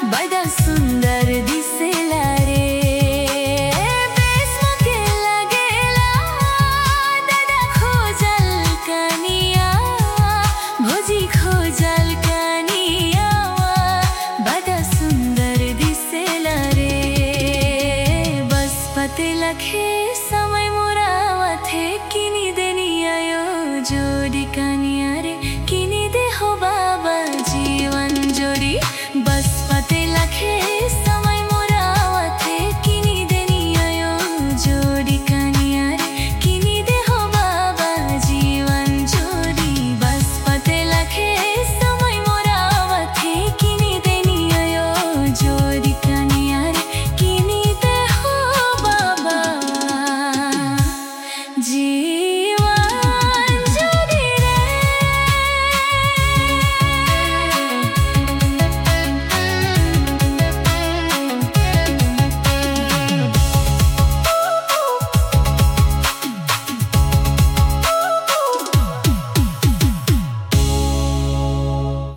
बड़ा सुंदर दिसेला रे। बेस मोके लागेला दादा खोजल कनिया, भोजी खोजल कनिया, बड़ा सुंदर दिसेला रे। बस पते लखे समय मोरावा थे किनी देनी आयो जोड़ी कनिया रे, किनी दे हो बाबा जीवन जोड़ी। बस पते लखे समय मोरावा थे किनी देनी आयो जोड़ी कनिया रे, किनी दे हो बाबा जीवन जोड़ी। बस पते लखे समय मोरावा थे किनी देनी आयो जोड़ी कनिया रे, किनी दे हो बाबा जी।